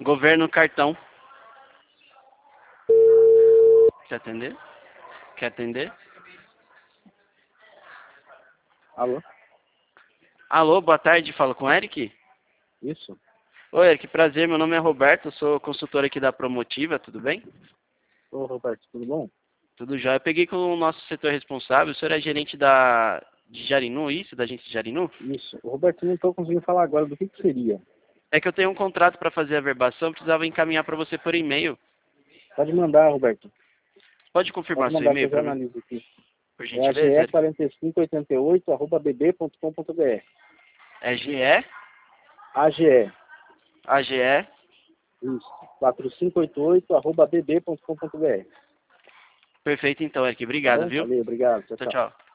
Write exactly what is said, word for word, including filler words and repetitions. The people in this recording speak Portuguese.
Governo cartão. Quer atender? Quer atender? Alô? Alô, boa tarde, falo com o Eric? Isso? Oi, Eric, prazer, meu nome é Roberto, sou consultor aqui da Promotiva, tudo bem? Ô, Roberto, tudo bom? Tudo já. Eu peguei com o nosso setor responsável, o senhor é gerente da de Jarinu, isso? Da agência de Jarinu? Isso. Ô, Roberto, não estou conseguindo falar agora do que, que seria. É que eu tenho um contrato para fazer a verbação, precisava encaminhar para você por e-mail. Pode mandar, Roberto. Pode Pode confirmar seu mandar que e-mail eu já para mim, analiso aqui. por É a gentileza, ge Eric? quatro cinco oito oito arroba b b ponto com ponto b r. É G E, A G E. A G E. Isso. quatro cinco oito oito arroba b b ponto com ponto b r. Perfeito então, Eric. Tá Obrigado, bom? viu? Valeu, obrigado. Tchau, Tchau, tchau. tchau.